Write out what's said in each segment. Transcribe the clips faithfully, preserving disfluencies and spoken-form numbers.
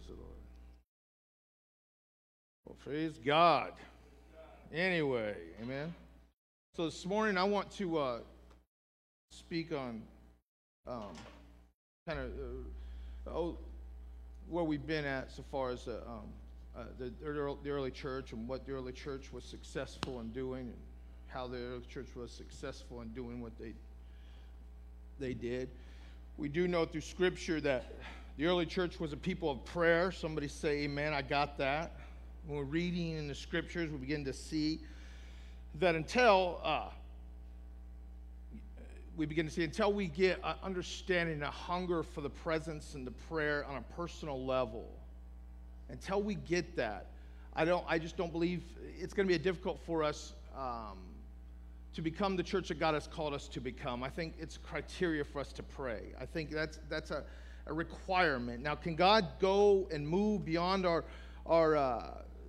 the Lord. Well, praise God. Anyway, amen. So this morning I want to uh, speak on um, kind of uh, oh, where we've been at so far as uh, um, uh, the, the early church and what the early church was successful in doing, and how the early church was successful in doing what they they did. We do know through Scripture that the early church was a people of prayer. Somebody say, amen, I got that. When we're reading in the Scriptures, we begin to see that until uh, we begin to see, until we get an understanding, a hunger for the presence and the prayer on a personal level, until we get that, I don't. I just don't believe it's going to be difficult for us um, to become the church that God has called us to become. I think it's criteria for us to pray. I think that's that's a, a requirement. Now, can God go and move beyond our our uh,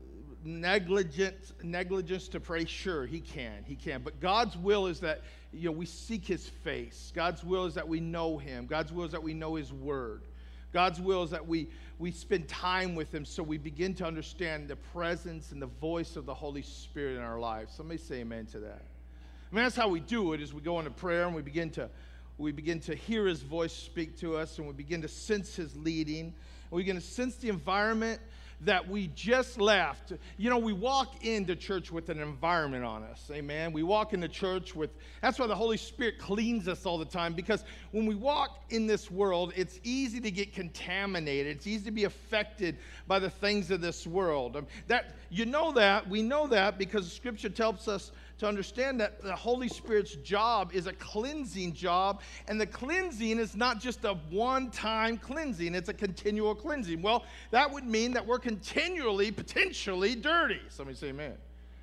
negligence negligence to pray? Sure, He can. He can. But God's will is that you know we seek His face. God's will is that we know Him. God's will is that we know His Word. God's will is that we we spend time with Him, so we begin to understand the presence and the voice of the Holy Spirit in our lives. Somebody say amen to that. I mean, that's how we do it, is we go into prayer and we begin to we begin to hear His voice speak to us, and we begin to sense His leading. And we begin to sense the environment that we just left. You know, we walk into church with an environment on us, amen? We walk into church with, that's why the Holy Spirit cleans us all the time, because when we walk in this world, it's easy to get contaminated. It's easy to be affected by the things of this world. Um, that, you know that, we know that because Scripture tells us to understand that the Holy Spirit's job is a cleansing job, and the cleansing is not just a one-time cleansing, it's a continual cleansing. Well, that would mean that we're continually, potentially dirty. Somebody say amen.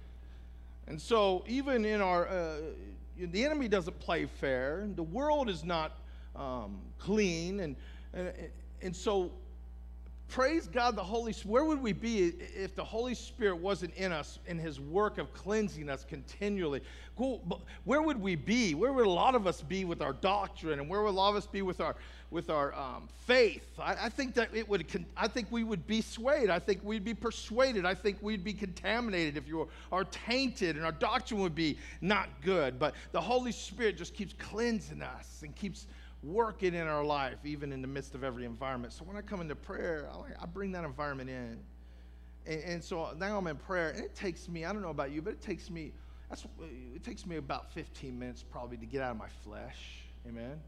And so even in our, uh, the enemy doesn't play fair, the world is not um, clean, and, and, and so praise God, the Holy Spirit. Where would we be if the Holy Spirit wasn't in us in His work of cleansing us continually? Where would we be? Where would a lot of us be with our doctrine, and where would a lot of us be with our with our um, faith? I, I think that it would. I think we would be swayed. I think we'd be persuaded. I think we'd be contaminated if you are tainted, and our doctrine would be not good. But the Holy Spirit just keeps cleansing us and keeps working in our life, even in the midst of every environment. So when I come into prayer, I, I bring that environment in. And, and so now I'm in prayer, and it takes me, I don't know about you, but it takes me, that's, it takes me about fifteen minutes probably to get out of my flesh. Amen?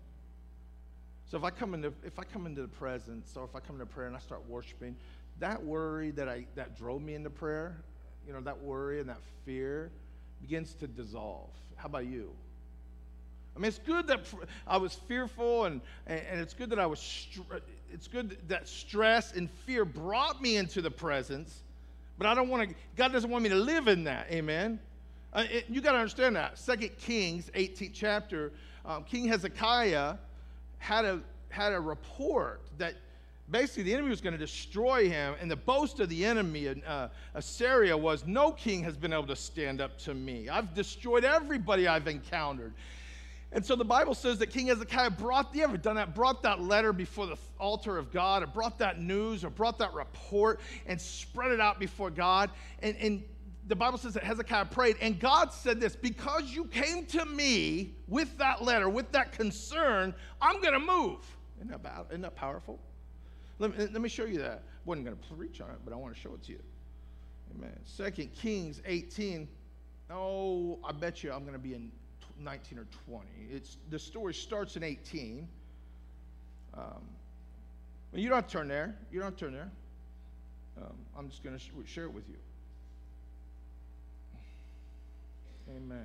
So if I come into, if I come into the presence, or if I come into prayer and I start worshiping, that worry that I, that drove me into prayer, you know, that worry and that fear begins to dissolve. How about you? I mean, it's good that I was fearful, and, and, and it's good that I was, str- it's good that stress and fear brought me into the presence, but I don't want to, God doesn't want me to live in that, amen? Uh, it, you got to understand that. Second Kings, eighteenth chapter, um, King Hezekiah had a, had a report that basically the enemy was going to destroy him, and the boast of the enemy in uh, Assyria was, no king has been able to stand up to me. I've destroyed everybody I've encountered. And so the Bible says that King Hezekiah brought, you ever done that, brought that letter before the altar of God, or brought that news, or brought that report, and spread it out before God. And, and the Bible says that Hezekiah prayed, and God said this, because you came to me with that letter, with that concern, I'm going to move. Isn't that, bad? Isn't that powerful? Let me, let me show you that. I wasn't going to preach on it, but I want to show it to you. Amen. Second Kings eighteen. Oh, I bet you I'm going to be in nineteen or twenty. It's the story starts in eighteen. Um, you don't have to turn there. You don't have to turn there. Um, I'm just going to sh- share it with you. Amen.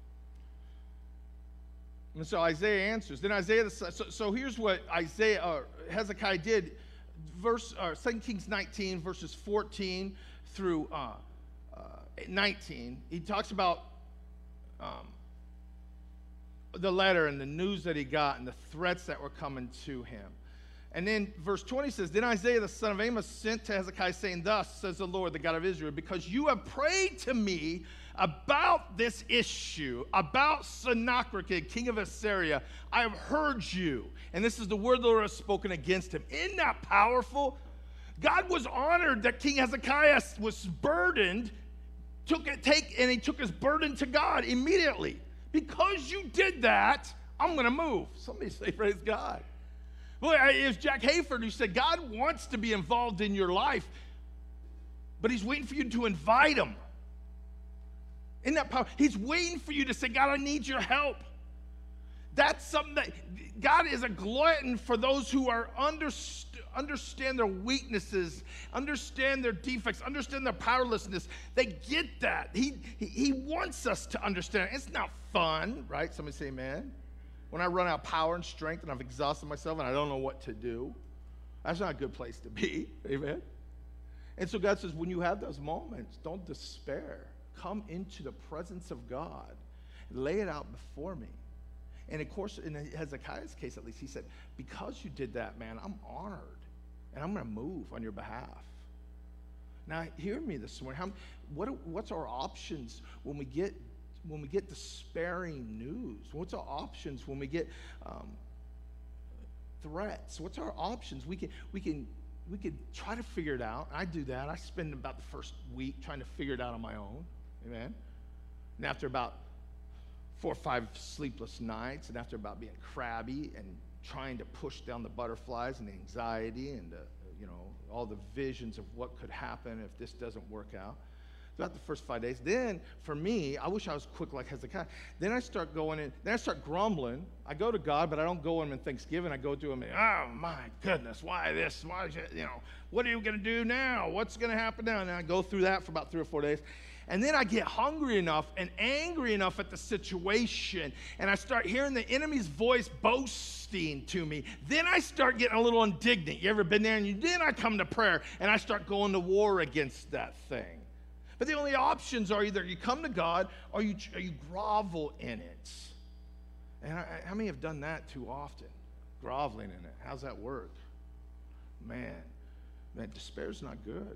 And so Isaiah answers. Then Isaiah, so, so here's what Isaiah, uh, Hezekiah did. Verse, uh, Second Kings nineteen, verses fourteen through uh, uh, nineteen. He talks about um, the letter and the news that he got and the threats that were coming to him. And then verse twenty says, Then Isaiah the son of Amos sent to Hezekiah, saying, Thus says the Lord, the God of Israel, because you have prayed to me about this issue, about Sennacherib, king of Assyria, I have heard you. And this is the word the Lord has spoken against him. Isn't that powerful? God was honored that King Hezekiah was burdened, took it, take, and he took his burden to God immediately. Because you did that, I'm going to move. Somebody say, praise God. Well, it was Jack Hayford who said, God wants to be involved in your life, but he's waiting for you to invite him. Isn't that powerful? He's waiting for you to say, God, I need your help. That's something that God is a glutton for those who are underst- understand their weaknesses, understand their defects, understand their powerlessness. They get that. He, he, he wants us to understand. It's not fun, right? Somebody say amen. When I run out of power and strength and I've exhausted myself and I don't know what to do, that's not a good place to be. Amen. And so God says, when you have those moments, don't despair. Come into the presence of God. Lay it out before me. And of course, in Hezekiah's case at least, he said, because you did that, man, I'm honored. And I'm going to move on your behalf. Now, hear me this morning. How, what, what's our options when we get when we get despairing news? What's our options when we get um, threats? What's our options? We can we can we could try to figure it out. I do that. I spend about the first week trying to figure it out on my own. Amen. And after about four or five sleepless nights, and after about being crabby and trying to push down the butterflies and the anxiety and the, you know, all the visions of what could happen if this doesn't work out, throughout the first five days, then for me, I wish I was quick like Hezekiah. Then I start going in, then I start grumbling. I go to God, but I don't go to him in Thanksgiving. I go to him and, oh my goodness, why this? Why is it, you know, what are you going to do now? What's going to happen now? And I go through that for about three or four days. And then I get hungry enough and angry enough at the situation, and I start hearing the enemy's voice boasting to me. Then I start getting a little indignant. You ever been there? And you, then I come to prayer, and I start going to war against that thing. But the only options are either you come to God or you, or you grovel in it. And I, how many have done that too often? Groveling in it. How's that work? Man, man, despair's not good.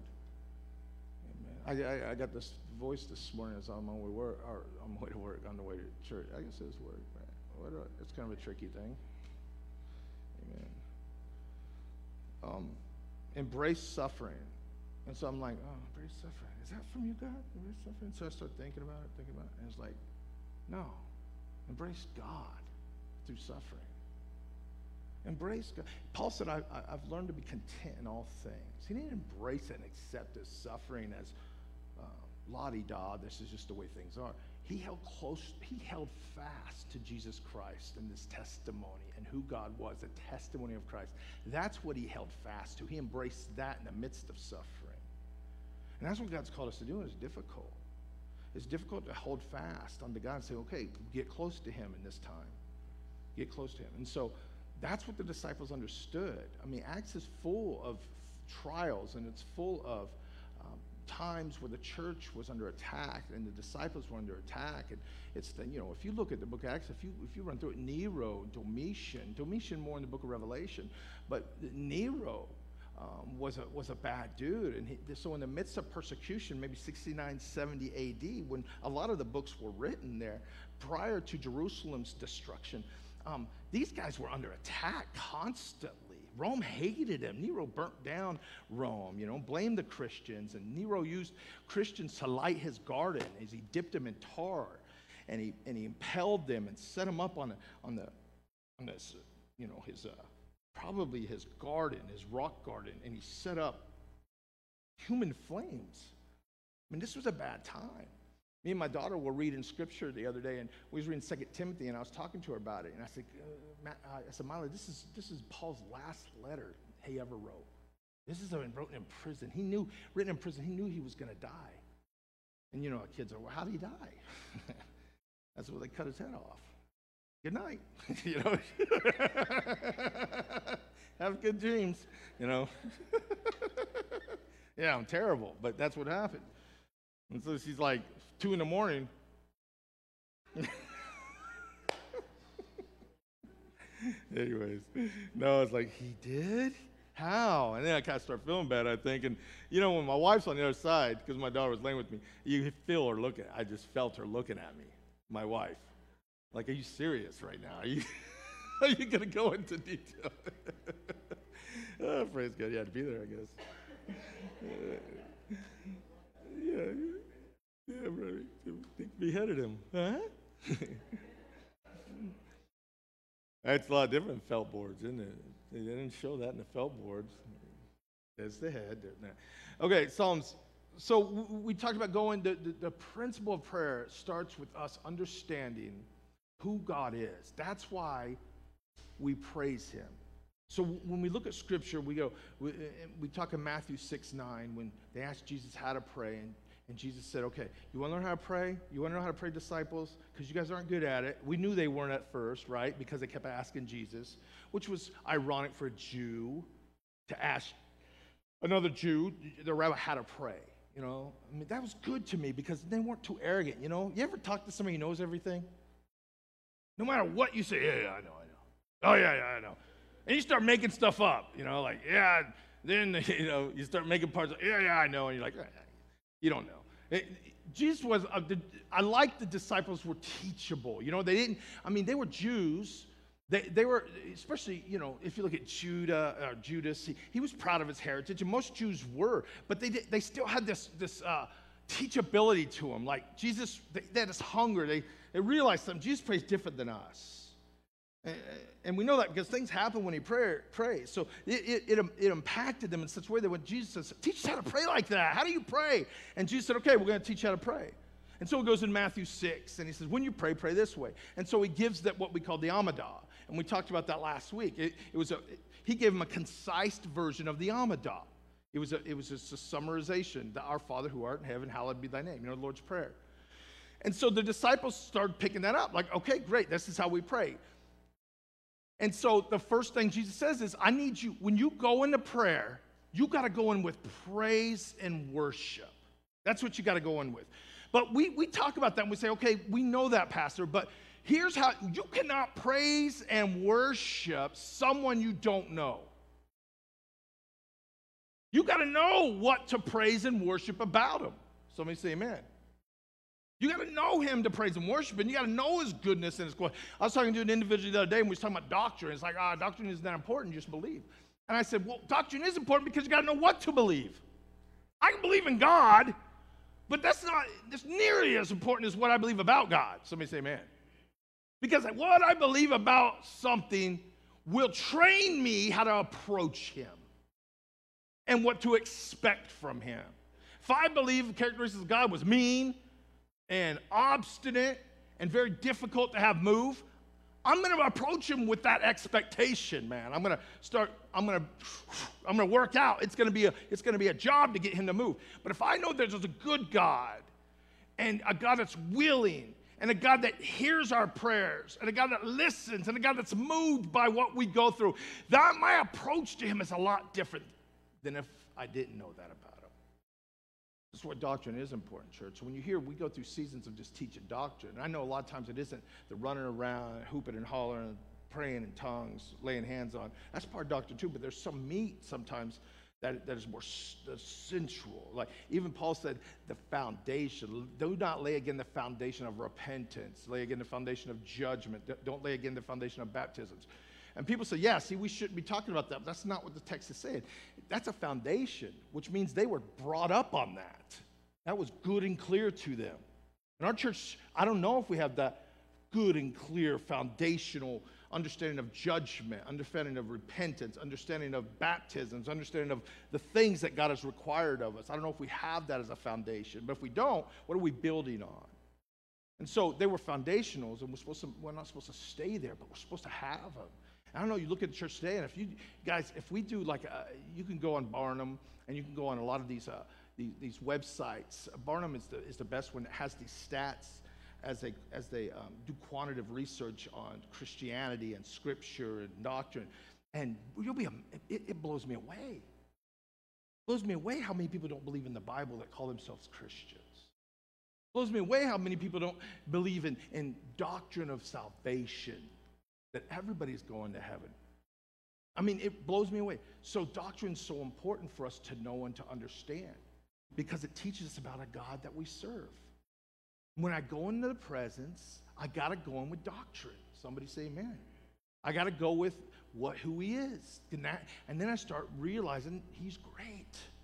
I, I, I got this voice this morning as I'm on my way to work, or on my way to work, on the way to church. I guess it's work, man. What do I, it's kind of a tricky thing. Amen. Um, embrace suffering. And so I'm like, oh, embrace suffering. Is that from you, God? Embrace suffering? So I start thinking about it, thinking about it, and it's like, no. Embrace God through suffering. Embrace God. Paul said, I, I, I've learned to be content in all things. He didn't embrace it and accept his suffering as uh, la-di-da, this is just the way things are. He held close, he held fast to Jesus Christ and this testimony and who God was, the testimony of Christ. That's what he held fast to. He embraced that in the midst of suffering. And that's what God's called us to do, and it's difficult. It's difficult to hold fast unto God and say, okay, get close to him in this time. Get close to him. And so that's what the disciples understood. I mean, Acts is full of trials, and it's full of um, times where the church was under attack and the disciples were under attack. And it's the, you know, if you look at the book of Acts, if you if you run through it, Nero, Domitian, Domitian more in the book of Revelation, but Nero um, was a was a bad dude. And he, so in the midst of persecution, maybe sixty-nine, seventy A D, when a lot of the books were written there, prior to Jerusalem's destruction, um, these guys were under attack constantly. Rome hated him. Nero burnt down Rome, you know, blamed the Christians. And Nero used Christians to light his garden as he dipped them in tar. And he and he impaled them and set them up on the, on the, on this, you know, his, uh, probably his garden, his rock garden. And he set up human flames. I mean, this was a bad time. Me and my daughter were reading scripture the other day, and we was reading Second Timothy, and I was talking to her about it. And I said, uh, Matt, uh, I said, Miley, this is this is Paul's last letter he ever wrote. This is written in prison. He knew, written in prison, he knew he was going to die. And you know, our kids are, well, how did he die? That's where they cut his head off. Good night. You know, have good dreams. You know, yeah, I'm terrible, but that's what happened. And so she's like, two in the morning. Anyways, no, it's like, he did? How? And then I kind of start feeling bad, I think. And, you know, when my wife's on the other side, because my daughter was laying with me, you feel her looking. I just felt her looking at me, my wife. Like, are you serious right now? Are you, are you going to go into detail? Oh, praise God. You had to be there, I guess. yeah, yeah, right. They beheaded him. Huh? That's a lot different than felt boards, isn't it? They didn't show that in the felt boards. There's the head. Okay, Psalms. So we talked about going, the, the, the principle of prayer starts with us understanding who God is. That's why we praise him. So when we look at Scripture, we go, we, we talk in Matthew six nine when they asked Jesus how to pray, and, and Jesus said, okay, you want to learn how to pray? You want to know how to pray, disciples? Because you guys aren't good at it. We knew they weren't at first, right? Because they kept asking Jesus, which was ironic for a Jew to ask another Jew, the rabbi, how to pray. You know, I mean, that was good to me because they weren't too arrogant, you know? You ever talk to somebody who knows everything? No matter what you say, yeah, yeah, I know, I know. Oh, yeah, yeah, I know. And you start making stuff up, you know, like, yeah, then, you know, you start making parts, of, yeah, yeah, I know, and you're like, eh, you don't know. It, Jesus was, uh, the, I like the disciples were teachable. You know, they didn't, I mean, they were Jews. They, they were, especially, you know, if you look at Judah, uh, Judas, he, he was proud of his heritage, and most Jews were, but they did, they still had this, this uh, teachability to them. Like, Jesus, they, they had this hunger. They, they realized something. Jesus prays different than us. And we know that because things happen when he pray, prays. So it, it, it, it impacted them in such a way that when Jesus says, teach us how to pray like that. How do you pray? And Jesus said, okay, we're going to teach you how to pray. And so it goes in Matthew six, and he says, when you pray, pray this way. And so he gives that what we call the Amidah. And we talked about that last week. It, it was a, it, he gave him a concise version of the Amidah. It was, a, it was just a summarization. Our Father who art in heaven, hallowed be thy name. You know, the Lord's Prayer. And so the disciples started picking that up. Like, okay, great, this is how we pray. And so the first thing Jesus says is, I need you, when you go into prayer, you got to go in with praise and worship. That's what you got to go in with. But we, we talk about that and we say, okay, we know that, Pastor, but here's how, you cannot praise and worship someone you don't know. You got to know what to praise and worship about him. Somebody say amen. You got to know him to praise and worship, and you got to know his goodness and his glory. I was talking to an individual the other day, and we were talking about doctrine. It's like, ah, doctrine isn't that important, just believe. And I said, well, doctrine is important because you got to know what to believe. I can believe in God, but that's not that's nearly as important as what I believe about God. Somebody say amen. Because what I believe about something will train me how to approach him and what to expect from him. If I believe the characteristics of God was mean and obstinate and very difficult to have move, I'm going to approach him with that expectation, man. I'm going to start, I'm going to, I'm going to work out. It's going to be a, it's going to be a job to get him to move. But if I know there's a good God and a God that's willing and a God that hears our prayers and a God that listens and a God that's moved by what we go through, that my approach to him is a lot different than if I didn't know that about him. This is what doctrine is important, church. So when you hear we go through seasons of just teaching doctrine, and I know a lot of times it isn't the running around, hooping and hollering, praying in tongues, laying hands on. That's part of doctrine too, but there's some meat sometimes that, that is more sensual. Like even Paul said, the foundation. Do not lay again the foundation of repentance. Lay again the foundation of judgment. Don't lay again the foundation of baptisms. And people say, yeah, see, we shouldn't be talking about that. But that's not what the text is saying. That's a foundation, which means they were brought up on that. That was good and clear to them. In our church, I don't know if we have that good and clear foundational understanding of judgment, understanding of repentance, understanding of baptisms, understanding of the things that God has required of us. I don't know if we have that as a foundation. But if we don't, what are we building on? And so they were foundationals, and we're, supposed to, we're not supposed to stay there, but we're supposed to have them. I don't know, you look at the church today, and if you guys, if we do like, a, you can go on Barnum, and you can go on a lot of these uh, these, these websites. Barnum is the is the best one that has these stats as they as they um, do quantitative research on Christianity and Scripture and doctrine, and you'll be it, it blows me away. It blows me away how many people don't believe in the Bible that call themselves Christians. It blows me away how many people don't believe in in doctrine of salvation, that everybody's going to heaven. I mean, it blows me away. So doctrine's so important for us to know and to understand because it teaches us about a God that we serve. When I go into the presence, I got to go in with doctrine. Somebody say amen. I got to go with what who he is. And, that, and then I start realizing he's great.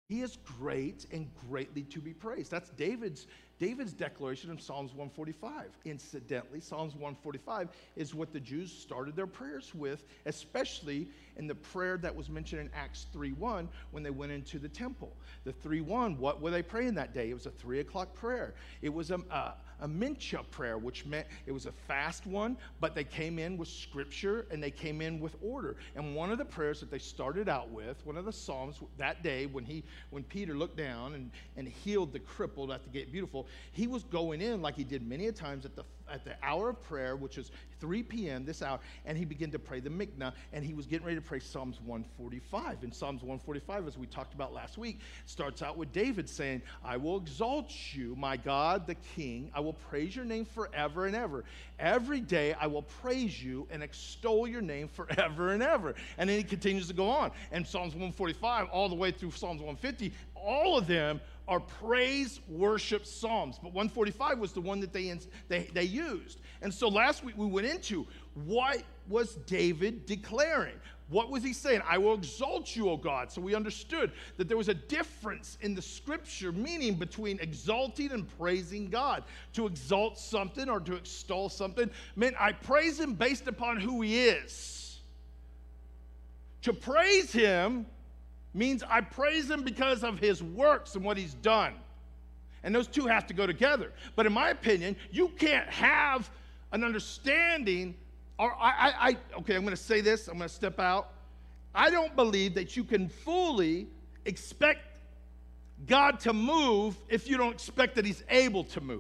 He is great and greatly to be praised. That's David's David's declaration in Psalms one forty-five. Incidentally, Psalms one forty-five is what the Jews started their prayers with, especially in the prayer that was mentioned in Acts three one when they went into the temple. The three one, what were they praying that day? It was a three o'clock prayer. It was a, a, a mincha prayer, which meant it was a fast one, but they came in with scripture and they came in with order. And one of the prayers that they started out with, one of the Psalms that day when he when Peter looked down and, and healed the crippled at the gate beautiful, he was going in like he did many a times at the at the hour of prayer, which is three p.m. this hour, and he began to pray the Miknah, and he was getting ready to pray Psalms one forty-five. And Psalms one forty-five, as we talked about last week, starts out with David saying, I will exalt you, my God, the King. I will praise your name forever and ever. Every day I will praise you and extol your name forever and ever. And then he continues to go on. And Psalms one forty-five, all the way through Psalms one fifty, all of them are praise worship psalms, but one forty-five was the one that they, they they used. And so last week we went into what was David declaring. What was he saying? I will exalt you, O God. So we understood that there was a difference in the scripture meaning between exalting and praising God. To exalt something or to extol something meant I praise him based upon who he is. To praise him means I praise him because of his works and what he's done. And those two have to go together. But in my opinion, you can't have an understanding, or I, I, I okay, I'm going to say this, I'm going to step out. I don't believe that you can fully expect God to move if you don't expect that he's able to move.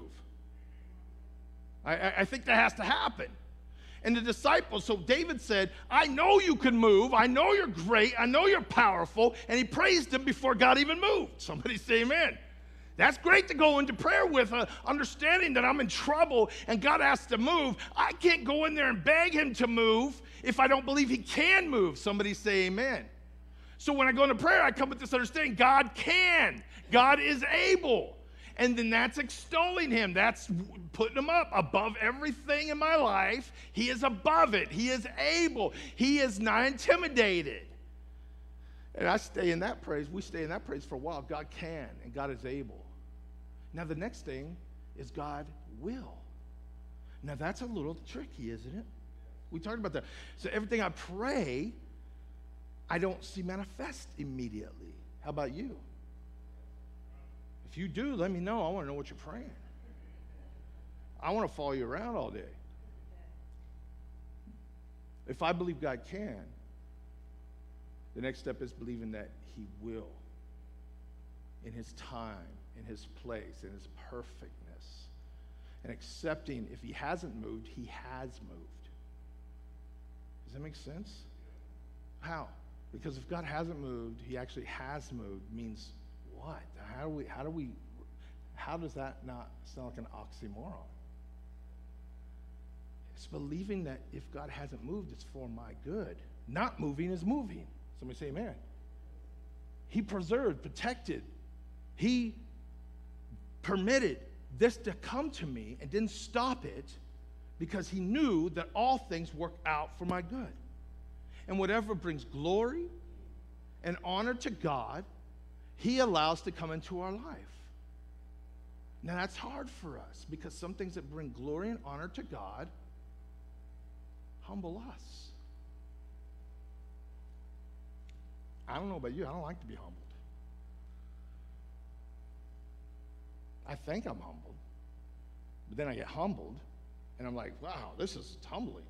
I, I, I think that has to happen. And the disciples, so David said, I know you can move. I know you're great. I know you're powerful. And he praised him before God even moved. Somebody say amen. That's great to go into prayer with, uh, understanding that I'm in trouble and God has to move. I can't go in there and beg him to move if I don't believe he can move. Somebody say amen. So when I go into prayer, I come with this understanding, God can. God is able. And then that's extolling him. That's putting him up above everything in my life. He is above it. He is able. He is not intimidated. And I stay in that praise. We stay in that praise for a while. God can and God is able. Now the next thing is God will. Now that's a little tricky, isn't it? We talked about that. So everything I pray, I don't see manifest immediately. How about you? If you do, let me know. I want to know what you're praying. I want to follow you around all day. If I believe God can, the next step is believing that he will in his time, in his place, in his perfectness, and accepting if he hasn't moved, he has moved. Does that make sense? How? Because if God hasn't moved, he actually has moved means what? How do we, how do we, how does that not sound like an oxymoron? It's believing that if God hasn't moved, it's for my good. Not moving is moving. Somebody say amen. He preserved, protected. He permitted this to come to me and didn't stop it because he knew that all things work out for my good. And whatever brings glory and honor to God, he allows to come into our life. Now that's hard for us because some things that bring glory and honor to God humble us. I don't know about you, I don't like to be humbled. I think I'm humbled, but then I get humbled and I'm like, wow, this is humbling.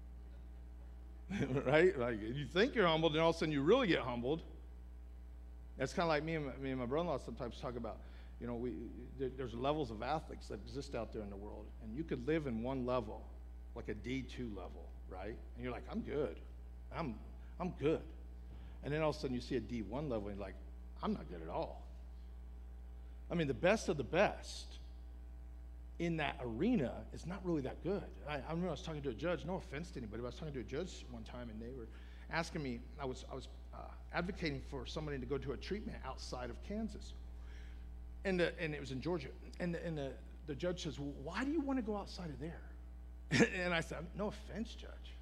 Right? Like you think you're humbled and all of a sudden you really get humbled. That's kind of like me and my, me and my brother-in-law sometimes talk about, you know, we there, there's levels of athletes that exist out there in the world, and you could live in one level, like a D two level, right? And you're like, I'm good, I'm I'm good, and then all of a sudden you see a D one level, and you're like, I'm not good at all. I mean, the best of the best in that arena is not really that good. I, I remember I was talking to a judge. No offense to anybody, but I was talking to a judge one time, and they were asking me. I was I was. Uh, advocating for somebody to go to a treatment outside of Kansas. And, the, and it was in Georgia. And, the, and the, the judge says, well, why do you want to go outside of there? And I said, no offense, Judge.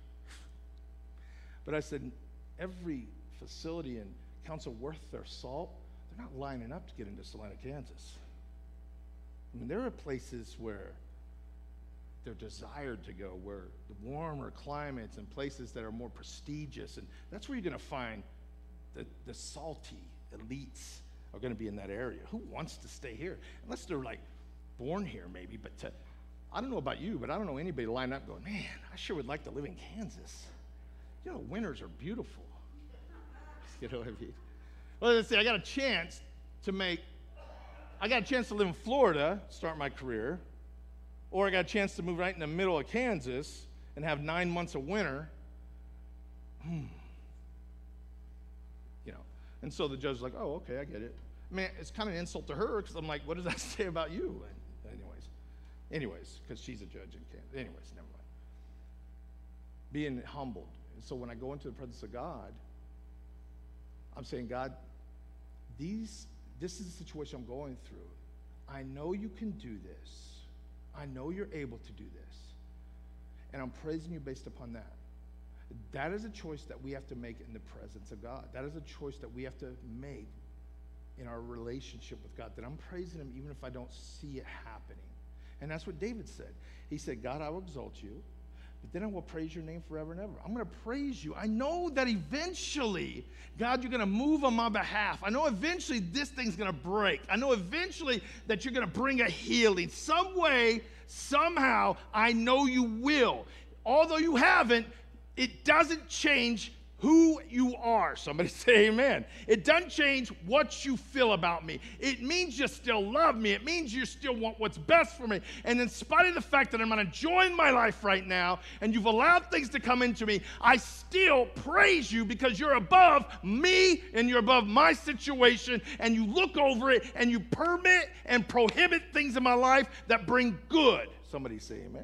But I said, every facility and council worth their salt, they're they're not lining up to get into Salina, Kansas. I mean, there are places where they're desired to go, where the warmer climates and places that are more prestigious, and that's where you're going to find the, the salty elites are going to be in that area. Who wants to stay here? Unless they're like born here maybe, but to, I don't know about you, but I don't know anybody lining up going, man, I sure would like to live in Kansas. You know, winters are beautiful. You know what I mean? Well, let's see, I got a chance to make, I got a chance to live in Florida, start my career, or I got a chance to move right in the middle of Kansas and have nine months of winter. Hmm. You know, and so the judge is like, oh, okay, I get it. I mean, it's kind of an insult to her because I'm like, what does that say about you? And anyways, anyways, because she's a judge in Kansas. Anyways, never mind. Being humbled. And so when I go into the presence of God, I'm saying, God, these, this is the situation I'm going through. I know you can do this. I know you're able to do this. And I'm praising you based upon that. That is a choice that we have to make in the presence of God. That is a choice that we have to make in our relationship with God, that I'm praising him even if I don't see it happening. And that's what David said. He said, God, I will exalt you, but then I will praise your name forever and ever. I'm going to praise you. I know that eventually, God, you're going to move on my behalf. I know eventually this thing's going to break. I know eventually that you're going to bring a healing. Some way, somehow, I know you will. Although you haven't, it doesn't change who you are. Somebody say amen. It doesn't change what you feel about me. It means you still love me. It means you still want what's best for me. And in spite of the fact that I'm not enjoying my life right now and you've allowed things to come into me, I still praise you because you're above me and you're above my situation, and you look over it and you permit and prohibit things in my life that bring good. Somebody say amen.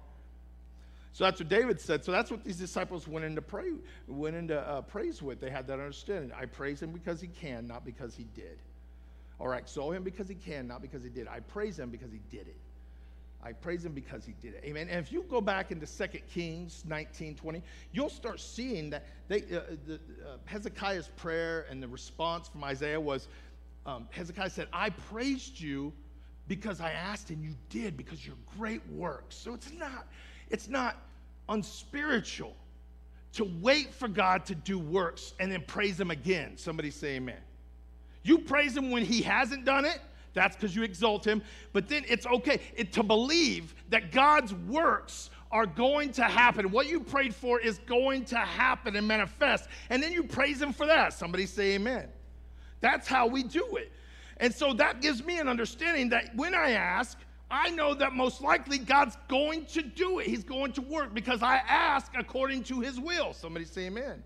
So that's what David said. So that's what these disciples went into pray, went into uh, praise with. They had that understanding. I praise him because he can, not because he did. Or I exalt him because he can, not because he did. I praise him because he did it. I praise him because he did it. Amen. And if you go back into Second Kings nineteen twenty, you'll start seeing that they, uh, the, uh, Hezekiah's prayer and the response from Isaiah was, um, Hezekiah said, I praised you because I asked and you did, because your great works. So it's not... It's not unspiritual to wait for God to do works and then praise him again. Somebody say amen. You praise him when he hasn't done it. That's because you exalt him. But then it's okay it, to believe that God's works are going to happen. What you prayed for is going to happen and manifest. And then you praise him for that. Somebody say amen. That's how we do it. And so that gives me an understanding that when I ask, I know that most likely God's going to do it. He's going to work because I ask according to his will. Somebody say amen.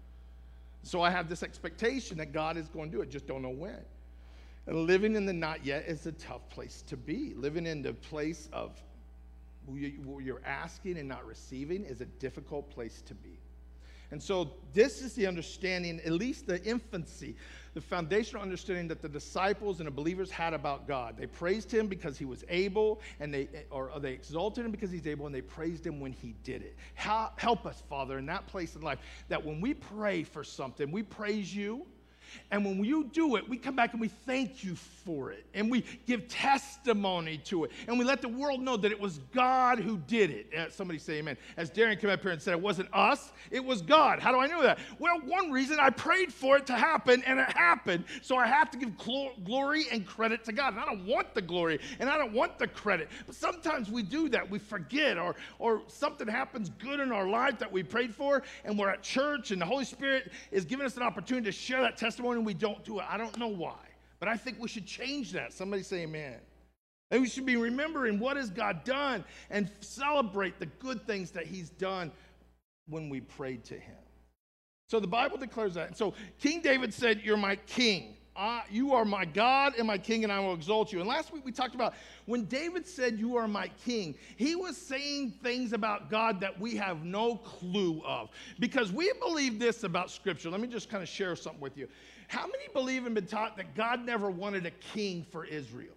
So I have this expectation that God is going to do it, just don't know when. And living in the not yet is a tough place to be. Living in the place of where you're asking and not receiving is a difficult place to be. And so this is the understanding, at least the infancy, the foundational understanding that the disciples and the believers had about God. They praised him because he was able, and they or they exalted him because he's able, and they praised him when he did it. Help us, Father, in that place in life, that when we pray for something, we praise you. And when you do it, we come back and we thank you for it. And we give testimony to it. And we let the world know that it was God who did it. Uh, somebody say amen. As Darren came up here and said, it wasn't us, it was God. How do I know that? Well, one reason, I prayed for it to happen, and it happened. So I have to give gl- glory and credit to God. And I don't want the glory, and I don't want the credit. But sometimes we do that. We forget, or, or something happens good in our life that we prayed for, and we're at church, and the Holy Spirit is giving us an opportunity to share that testimony. And we don't do it. I don't know why, but I think we should change that. Somebody say amen. And we should be remembering what has God done and celebrate the good things that he's done when we prayed to him. So the Bible declares that. And so King David said, you're my king. Uh, you are my God and my king, and I will exalt you. And last week we talked about when David said, you are my king, he was saying things about God that we have no clue of. Because we believe this about Scripture. Let me just kind of share something with you. How many believe and been taught that God never wanted a king for Israel?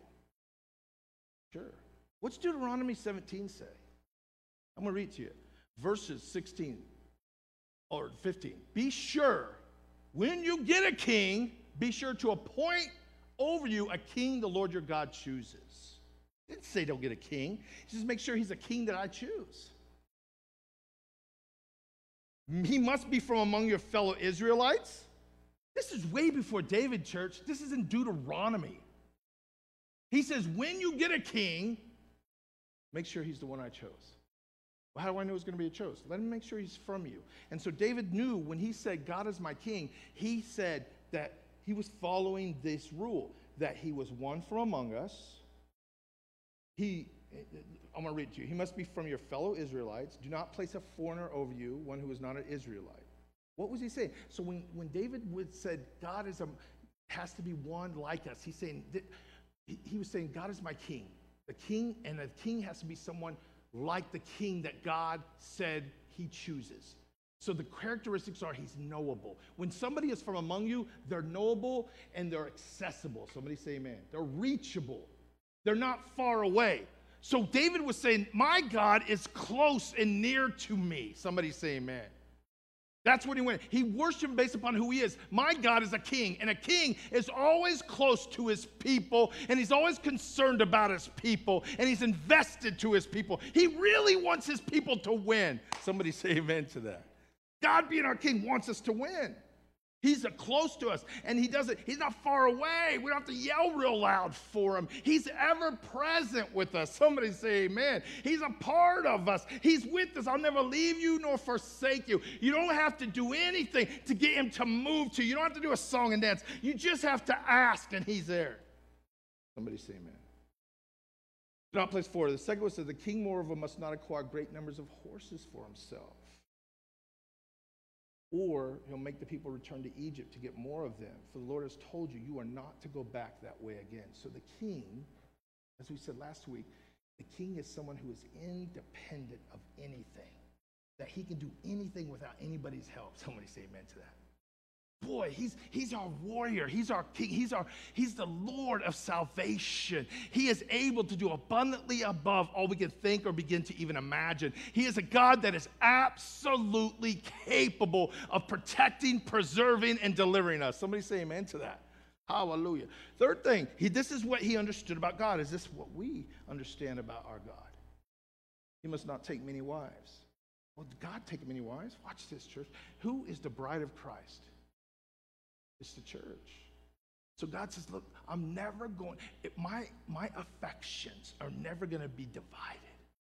Sure. What's Deuteronomy seventeen say? I'm going to read it to you. Verses sixteen or fifteen. Be sure when you get a king Be sure to appoint over you a king the Lord your God chooses. He didn't say don't get a king. He says make sure he's a king that I choose. He must be from among your fellow Israelites. This is way before David, church. This is in Deuteronomy. He says, when you get a king, make sure he's the one I chose. Well, how do I know he's going to be a chose? Let him make sure he's from you. And so David knew when he said, God is my king, he said that he was following this rule, that he was one from among us. He, I'm going to read it to you. He must be from your fellow Israelites. Do not place a foreigner over you, one who is not an Israelite. What was he saying? So when, when David would said, God is a, has to be one like us, he's saying, that, he, he was saying, God is my king. The king, and the king has to be someone like the king that God said he chooses. So the characteristics are he's knowable. When somebody is from among you, they're knowable and they're accessible. Somebody say amen. They're reachable. They're not far away. So David was saying, my God is close and near to me. Somebody say amen. That's what he went. He worshiped him based upon who he is. My God is a king, and a king is always close to his people, and he's always concerned about his people, and he's invested to his people. He really wants his people to win. Somebody say amen to that. God being our king wants us to win. He's close to us, and he doesn't, he's not far away. We don't have to yell real loud for him. He's ever present with us. Somebody say amen. He's a part of us. He's with us. I'll never leave you nor forsake you. You don't have to do anything to get him to move to you. You don't have to do a song and dance. You just have to ask, and he's there. Somebody say amen. Do not place forward. The second one says, the king, moreover, must not acquire great numbers of horses for himself. Or he'll make the people return to Egypt to get more of them. For the Lord has told you, you are not to go back that way again. So the king, as we said last week, the king is someone who is independent of anything. That he can do anything without anybody's help. Somebody say amen to that. Boy, he's, he's our warrior. He's our king. He's, our, he's the Lord of salvation. He is able to do abundantly above all we can think or begin to even imagine. He is a God that is absolutely capable of protecting, preserving, and delivering us. Somebody say amen to that. Hallelujah. Third thing, he, this is what he understood about God. Is this what we understand about our God? He must not take many wives. Well, did God take many wives? Watch this, church. Who is the bride of Christ? It's the church. So God says, look, I'm never going, it, my, my affections are never going to be divided.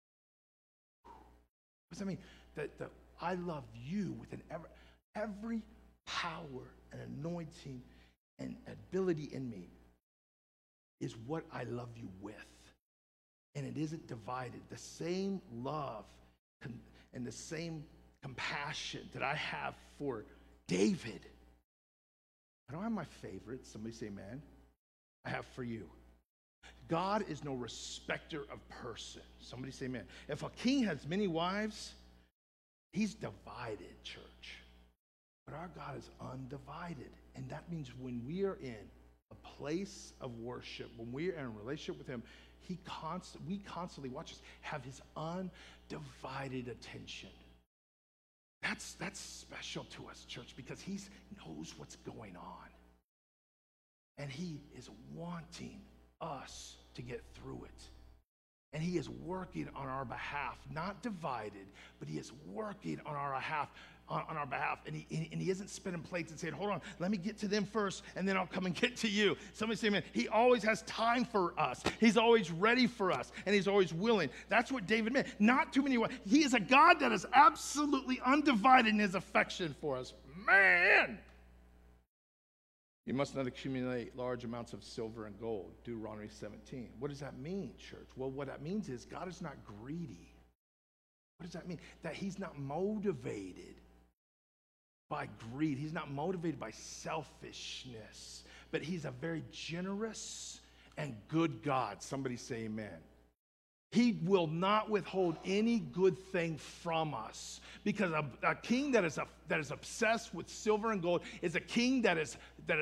What does that mean? That, that I love you with an ever, every power and anointing and ability in me is what I love you with. And it isn't divided. The same love and the same compassion that I have for David, I don't have my favorites. Somebody say amen. I have for you. God is no respecter of person. Somebody say amen. If a king has many wives, he's divided, church. But our God is undivided. And that means when we are in a place of worship, when we are in a relationship with him, he const- we constantly, watch us, have his undivided attention. That's, that's special to us, church, because he knows what's going on. And he is wanting us to get through it. And he is working on our behalf, not divided, but he is working on our behalf, on, on our behalf. And he, and he isn't spinning plates and saying, hold on, let me get to them first, and then I'll come and get to you. Somebody say, man, he always has time for us. He's always ready for us, and he's always willing. That's what David meant. Not too many. He is a God that is absolutely undivided in his affection for us. Man! You must not accumulate large amounts of silver and gold, Deuteronomy seventeen. What does that mean, church? Well, what that means is God is not greedy. What does that mean? That he's not motivated by greed. He's not motivated by selfishness, but he's a very generous and good God. Somebody say amen. He will not withhold any good thing from us, because a, a king that is a, that is obsessed with silver and gold is a king that is that is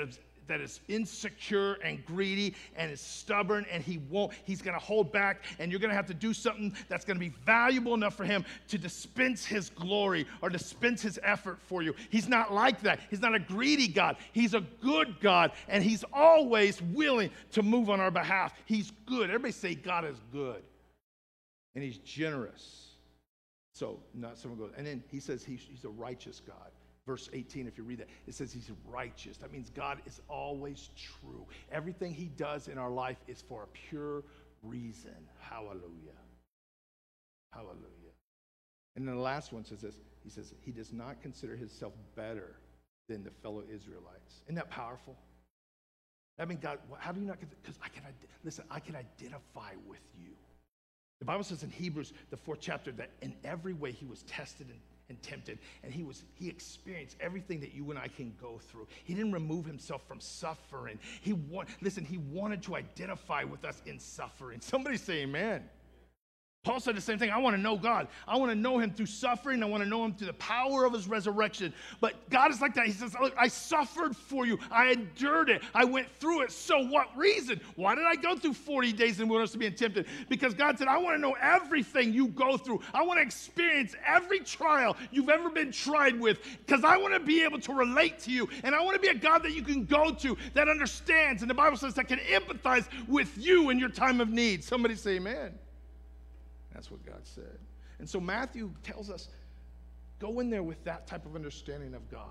that is insecure and greedy and is stubborn, and he won't, he's going to hold back, and you're going to have to do something that's going to be valuable enough for him to dispense his glory or dispense his effort for you. He's not like that. He's not a greedy God. He's a good God, and he's always willing to move on our behalf. He's good. Everybody say God is good, and he's generous. So not someone goes, and then he says he's, he's a righteous God. Verse eighteen, if you read that, it says he's righteous. That means God is always true. Everything he does in our life is for a pure reason. Hallelujah. Hallelujah. And then the last one says this. He says he does not consider himself better than the fellow Israelites. Isn't that powerful? I mean, God, how do you not? Because I can, listen, I can identify with you. The Bible says in Hebrews, the fourth chapter, that in every way he was tested and and tempted, and he was he experienced everything that you and I can go through. He didn't remove himself from suffering. He want, listen, he wanted to identify with us in suffering. Somebody say amen. Paul said the same thing. I want to know God. I want to know him through suffering. I want to know him through the power of his resurrection. But God is like that. He says, look, I suffered for you. I endured it. I went through it. So what reason? Why did I go through forty days in the wilderness to be tempted? Because God said, I want to know everything you go through. I want to experience every trial you've ever been tried with, because I want to be able to relate to you. And I want to be a God that you can go to, that understands. And the Bible says that can empathize with you in your time of need. Somebody say amen. That's what God said. And so Matthew tells us, go in there with that type of understanding of God.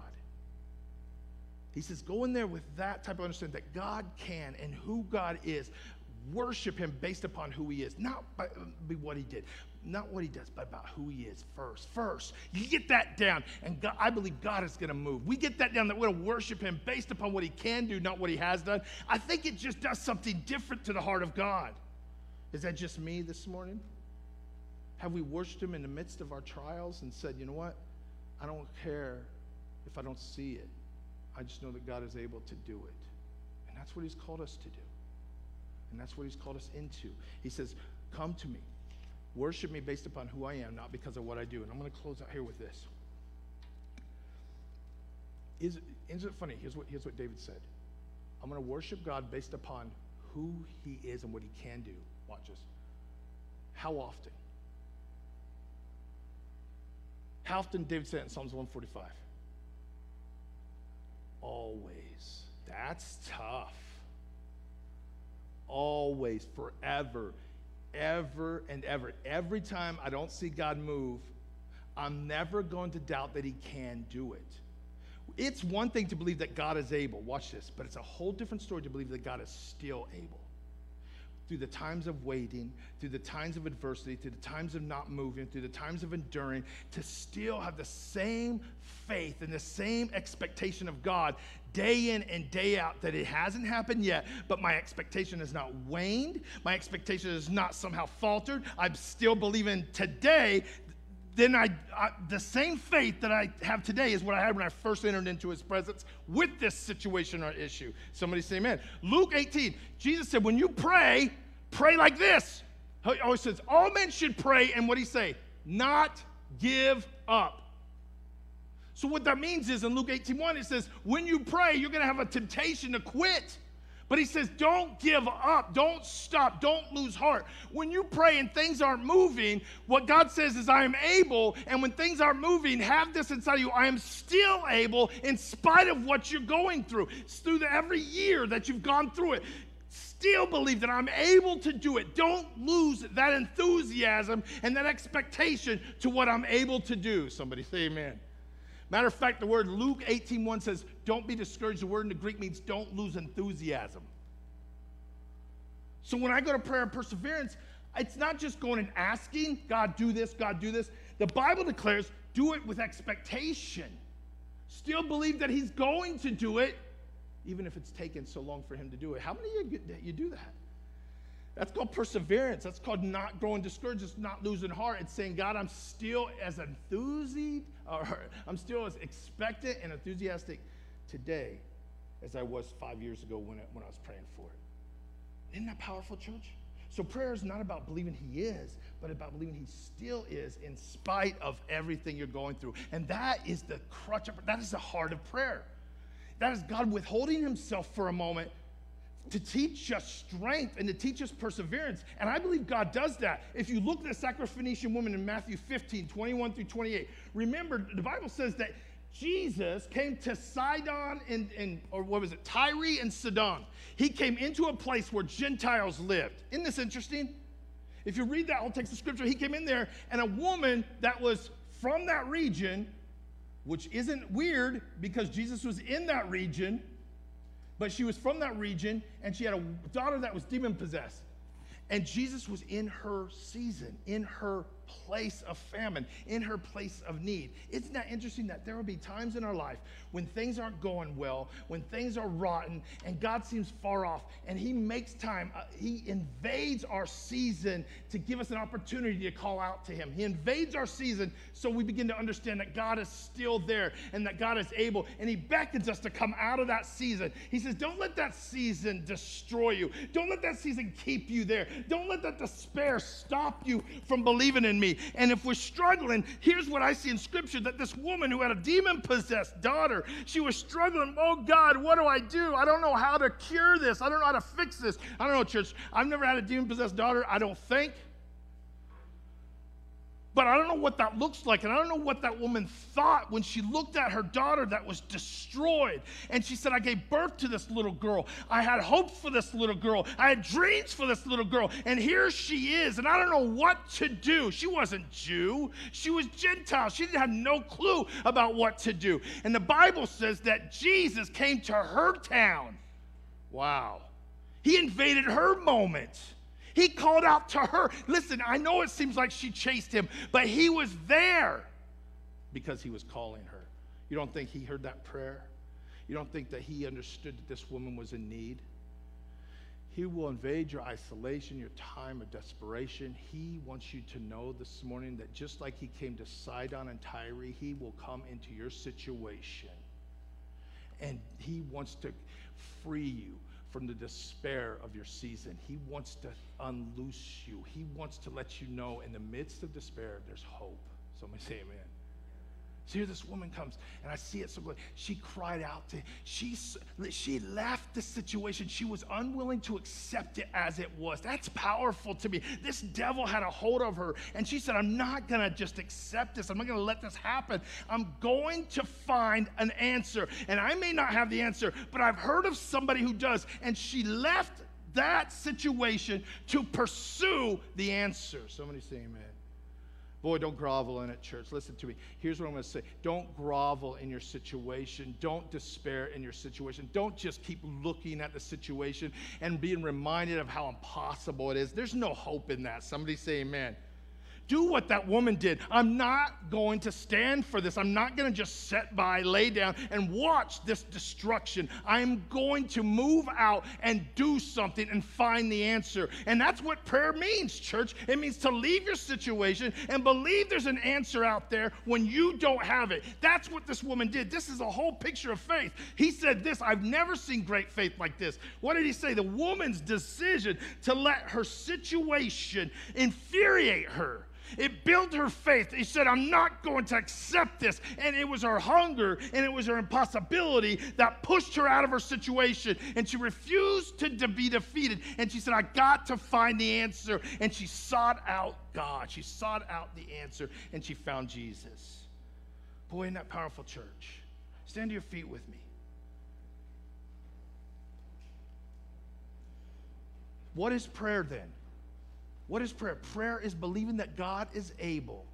He says, go in there with that type of understanding that God can and who God is. Worship him based upon who he is, not by, by what he did, not what he does, but about who he is first. First, you get that down, and God, I believe God is going to move. We get that down, that we're going to worship him based upon what he can do, not what he has done. I think it just does something different to the heart of God. Is that just me this morning? Have we worshiped him in the midst of our trials and said, you know what? I don't care if I don't see it. I just know that God is able to do it. And that's what he's called us to do. And that's what he's called us into. He says, come to me. Worship me based upon who I am, not because of what I do. And I'm going to close out here with this. Is, isn't it funny? Here's what, here's what David said. I'm going to worship God based upon who he is and what he can do. Watch this. How often? How often David said in Psalms one forty-five? Always. That's tough. Always, forever, ever and ever. Every time I don't see God move, I'm never going to doubt that he can do it. It's one thing to believe that God is able. Watch this. But it's a whole different story to believe that God is still able. Through the times of waiting, through the times of adversity, through the times of not moving, through the times of enduring, to still have the same faith and the same expectation of God day in and day out, that it hasn't happened yet, but my expectation has not waned. My expectation has not somehow faltered. I'm still believing today. Then I, I, the same faith that I have today is what I had when I first entered into his presence with this situation or issue. Somebody say amen. Luke eighteen, Jesus said, when you pray, pray like this. He always says, all men should pray, and what did he say? Not give up. So what that means is in Luke eighteen one, it says, when you pray, you're going to have a temptation to quit. But he says, don't give up. Don't stop. Don't lose heart. When you pray and things aren't moving, what God says is, I am able. And when things aren't moving, have this inside of you. I am still able in spite of what you're going through. It's through the, every year that you've gone through it. Still believe that I'm able to do it. Don't lose that enthusiasm and that expectation to what I'm able to do. Somebody say amen. Matter of fact, the word Luke eighteen one says, don't be discouraged. The word in the Greek means don't lose enthusiasm. So when I go to prayer and perseverance, it's not just going and asking, God, do this, God, do this. The Bible declares, do it with expectation. Still believe that he's going to do it, even if it's taken so long for him to do it. How many of you, you do that? That's called perseverance. That's called not growing discouraged. It's not losing heart. It's saying, God, I'm still as enthusiastic, or I'm still as expectant and enthusiastic today as I was five years ago when, it, when I was praying for it. Isn't that powerful, church? So prayer is not about believing he is, but about believing he still is in spite of everything you're going through. And that is the crutch of, that is the heart of prayer. That is God withholding himself for a moment to teach us strength and to teach us perseverance. And I believe God does that. If you look at the Syrophoenician woman in Matthew fifteen, twenty-one through twenty-eight, remember the Bible says that Jesus came to Sidon and, and or what was it, Tyre and Sidon. He came into a place where Gentiles lived. Isn't this interesting? If you read that whole text of scripture, he came in there, and a woman that was from that region, which isn't weird because Jesus was in that region, but she was from that region, and she had a daughter that was demon-possessed. And Jesus was in her season, in her place of famine, in her place of need. Isn't that interesting that there will be times in our life when things aren't going well, when things are rotten, and God seems far off, and he makes time, uh, he invades our season to give us an opportunity to call out to him. He invades our season so we begin to understand that God is still there and that God is able, and he beckons us to come out of that season. He says, don't let that season destroy you. Don't let that season keep you there. Don't let that despair stop you from believing in me. And if we're struggling, here's what I see in scripture, that this woman who had a demon-possessed daughter, she was struggling. Oh God, what do I do? I don't know how to cure this. I don't know how to fix this. I don't know, church. I've never had a demon-possessed daughter, I don't think. But I don't know what that looks like, and I don't know what that woman thought when she looked at her daughter that was destroyed. And she said, I gave birth to this little girl. I had hopes for this little girl. I had dreams for this little girl. And here she is, and I don't know what to do. She wasn't Jew. She was Gentile. She had no clue about what to do. And the Bible says that Jesus came to her town. Wow. He invaded her moment. He called out to her. Listen, I know it seems like she chased him, but he was there because he was calling her. You don't think he heard that prayer? You don't think that he understood that this woman was in need? He will invade your isolation, your time of desperation. He wants you to know this morning that just like he came to Sidon and Tyre, he will come into your situation. And he wants to free you from the despair of your season. He wants to unloose you. He wants to let you know in the midst of despair, there's hope. Somebody say amen. So here this woman comes, and I see it so clearly. She cried out to him. She, she left the situation. She was unwilling to accept it as it was. That's powerful to me. This devil had a hold of her, and she said, I'm not going to just accept this. I'm not going to let this happen. I'm going to find an answer. And I may not have the answer, but I've heard of somebody who does. And she left that situation to pursue the answer. Somebody say amen. Boy, don't grovel in it, church. Listen to me. Here's what I'm going to say. Don't grovel in your situation. Don't despair in your situation. Don't just keep looking at the situation and being reminded of how impossible it is. There's no hope in that. Somebody say amen. Do what that woman did. I'm not going to stand for this. I'm not going to just sit by, lay down, and watch this destruction. I'm going to move out and do something and find the answer. And that's what prayer means, church. It means to leave your situation and believe there's an answer out there when you don't have it. That's what this woman did. This is a whole picture of faith. He said this, I've never seen great faith like this. What did he say? The woman's decision to let her situation infuriate her. It built her faith. He said, I'm not going to accept this. And it was her hunger and it was her impossibility that pushed her out of her situation. And she refused to, to be defeated. And she said, I got to find the answer. And she sought out God. She sought out the answer and she found Jesus. Boy, isn't that powerful, church? Stand to your feet with me. What is prayer then? What is prayer? Prayer is believing that God is able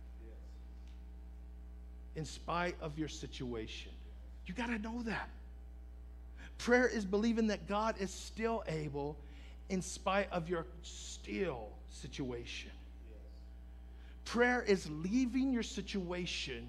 in spite of your situation. You got to know that. Prayer is believing that God is still able in spite of your still situation. Prayer is leaving your situation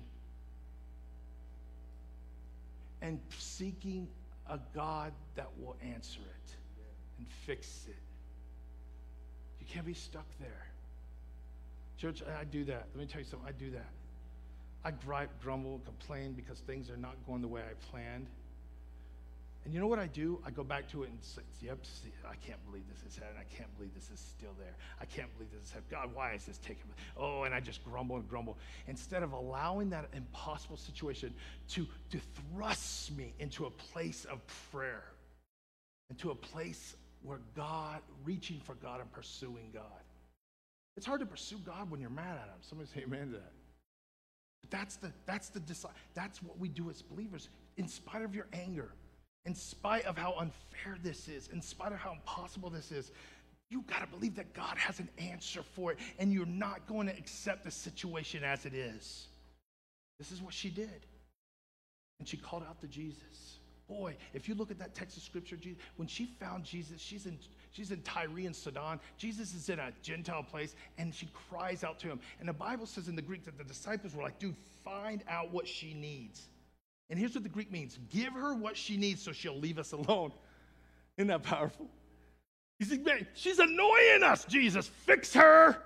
and seeking a God that will answer it and fix it. You can't be stuck there. Church, I do that. Let me tell you something. I do that. I gripe, grumble, complain because things are not going the way I planned. And you know what I do? I go back to it and say, yep, see, I can't believe this is happening. I can't believe this is still there. I can't believe this is happening. God, why is this taking? Oh, and I just grumble and grumble. Instead of allowing that impossible situation to, to thrust me into a place of prayer, into a place where God, reaching for God and pursuing God. It's hard to pursue God when you're mad at him. Somebody say amen to that. But that's the, that's the, that's what we do as believers. In spite of your anger, in spite of how unfair this is, in spite of how impossible this is, you got to believe that God has an answer for it, and you're not going to accept the situation as it is. This is what she did. And she called out to Jesus. Boy, if you look at that text of scripture, when she found Jesus, she's in, she's in Tyre and Sidon. Jesus is in a Gentile place, and she cries out to him. And the Bible says in the Greek that the disciples were like, dude, find out what she needs. And here's what the Greek means. Give her what she needs so she'll leave us alone. Isn't that powerful? He said, man, she's annoying us, Jesus. Fix her.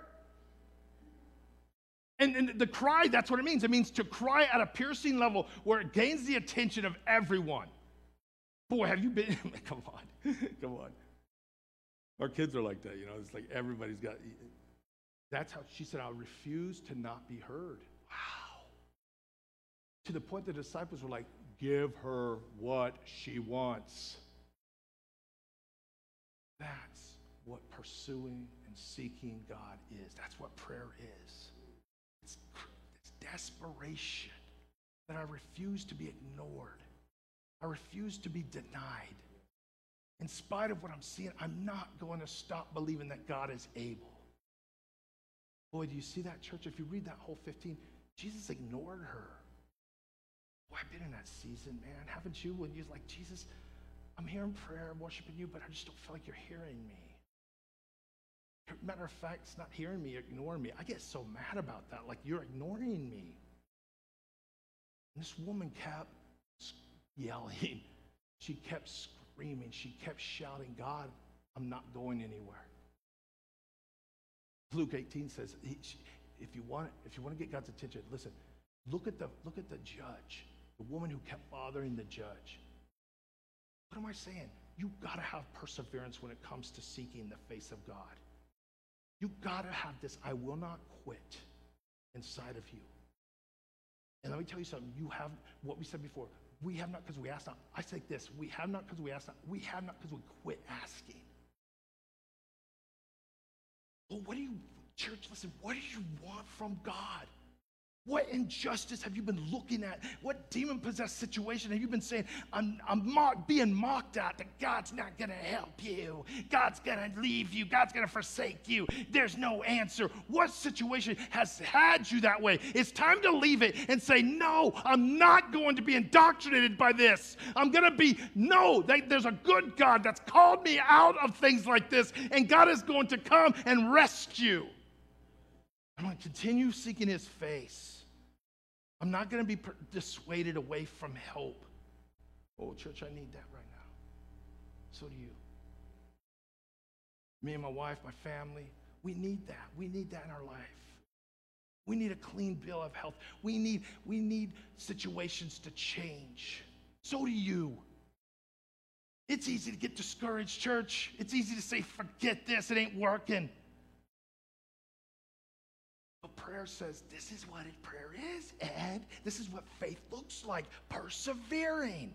And, and the cry, that's what it means. It means to cry at a piercing level where it gains the attention of everyone. Boy, have you been, come on, come on. Our kids are like that, you know. It's like everybody's got, that's how, she said, I refuse to not be heard. Wow. To the point the disciples were like, give her what she wants. That's what pursuing and seeking God is. That's what prayer is. It's, it's desperation that I refuse to be ignored. I refuse to be denied. In spite of what I'm seeing, I'm not going to stop believing that God is able. Boy, do you see that, church? If you read that whole fifteen, Jesus ignored her. Boy, I've been in that season, man. Haven't you? When you're like, Jesus, I'm here in prayer, I'm worshiping you, but I just don't feel like you're hearing me. Matter of fact, it's not hearing me, you're ignoring me. I get so mad about that, like you're ignoring me. And this woman kept yelling. She kept screaming. She kept shouting, God, I'm not going anywhere. Luke eighteen says, he, she, if you want, if you want to get God's attention, listen, look at the look at the judge, the woman who kept bothering the judge. What am I saying? You got to have perseverance when it comes to seeking the face of God. You got to have this I will not quit inside of you. And let me tell you something. You have what we said before. We have not because we ask not. I say this. We have not because we ask not. We have not because we quit asking. Well, what do you, church, listen, what do you want from God? What injustice have you been looking at? What demon-possessed situation have you been saying, I'm, I'm mock, being mocked at, that God's not going to help you. God's going to leave you. God's going to forsake you. There's no answer. What situation has had you that way? It's time to leave it and say, no, I'm not going to be indoctrinated by this. I'm going to be, no, there's a good God that's called me out of things like this, and God is going to come and rescue. I'm going to continue seeking his face. I'm not going to be per- dissuaded away from help. Oh, church, I need that right now. So do you. Me and my wife, my family, we need that. We need that in our life. We need a clean bill of health. We need, we need situations to change. So do you. It's easy to get discouraged, church. It's easy to say, forget this, it ain't working. But prayer says, this is what it, prayer is, Ed. This is what faith looks like, persevering.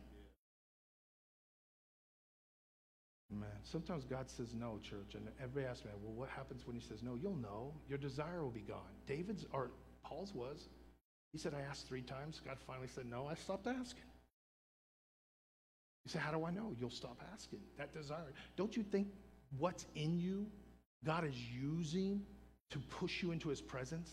Man, sometimes God says no, church, and everybody asks me, well, what happens when he says no? You'll know. Your desire will be gone. David's, or Paul's was. He said, I asked three times. God finally said no. I stopped asking. You say, how do I know? You'll stop asking. That desire. Don't you think what's in you, God is using to push you into his presence?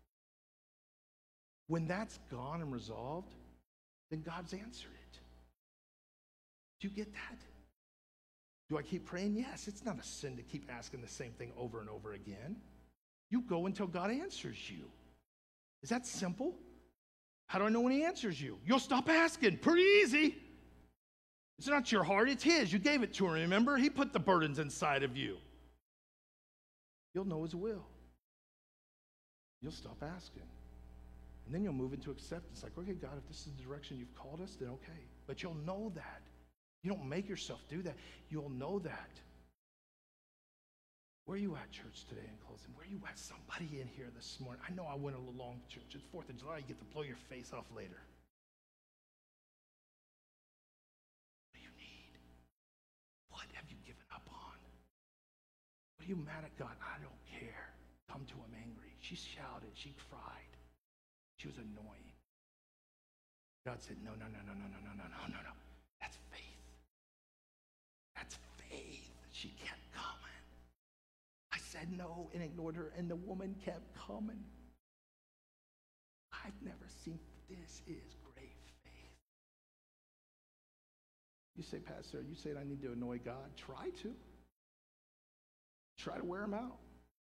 When that's gone and resolved, then God's answered it. Do you get that? Do I keep praying? Yes, it's not a sin to keep asking the same thing over and over again. You go until God answers you. Is that simple? How do I know when he answers you? You'll stop asking. Pretty easy. It's not your heart, it's his. You gave it to him, remember? He put the burdens inside of you. You'll know his will. You'll stop asking. And then you'll move into acceptance. Like, okay, God, if this is the direction you've called us, then okay. But you'll know that. You don't make yourself do that. You'll know that. Where are you at, church, today in closing? Where are you at? Somebody in here this morning. I know I went a little long, church. It's fourth of July. You get to blow your face off later. What do you need? What have you given up on? What are you mad at God? I don't care. Come to him angry. She shouted. She cried. She was annoying. God said, no, no, no, no, no, no, no, no, no, no, no. That's faith. That's faith. She kept coming. I said no and ignored her, and the woman kept coming. I've never seen, this is great faith. You say, Pastor, you said I need to annoy God. Try to. Try to wear him out.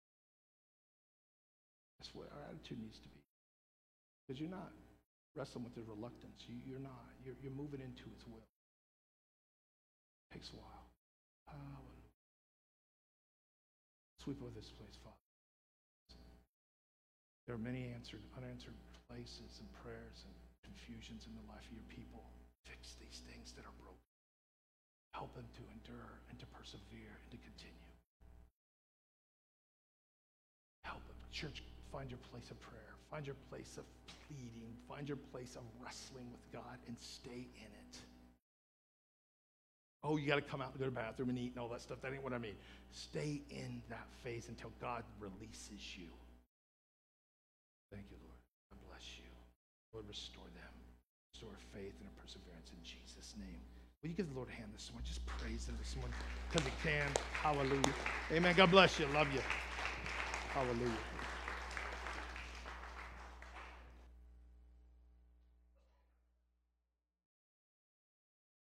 That's what our attitude needs to be. Because you're not wrestling with his reluctance. You, you're not. You're, you're moving into his will. It takes a while. Hallelujah. Sweep over this place, Father. There are many answered, unanswered places and prayers and confusions in the life of your people. Fix these things that are broken. Help them to endure and to persevere and to continue. Help them. Church, find your place of prayer. Find your place of pleading. Find your place of wrestling with God and stay in it. Oh, you got to come out and go to the bathroom and eat and all that stuff. That ain't what I mean. Stay in that phase until God releases you. Thank you, Lord. God bless you. Lord, restore them. Restore faith and perseverance in Jesus' name. Will you give the Lord a hand this morning? Just praise him this morning because he can. Hallelujah. Amen. God bless you. Love you. Hallelujah.